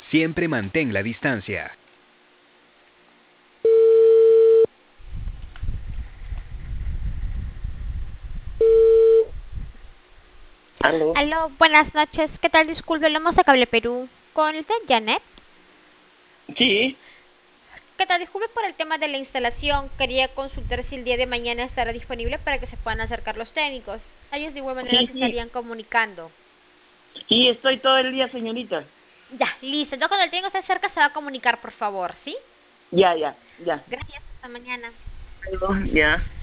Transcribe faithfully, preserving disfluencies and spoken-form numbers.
Siempre mantén la distancia. ¿Aló? Aló, buenas noches. ¿Qué tal? Disculpe, hablamos de Cable Perú. ¿Con usted, Janet? Sí, ¿Qué tal? Disculpe por el tema de la instalación. Quería consultar si el día de mañana estará disponible para que se puedan acercar los técnicos. Ellos de igual manera sí, se sí, estarían comunicando. sí, estoy todo el día, señorita. Ya, listo. Entonces cuando el técnico esté cerca se va a comunicar, por favor, ¿sí? Ya, ya, ya. Gracias. Hasta mañana. Aló, ya.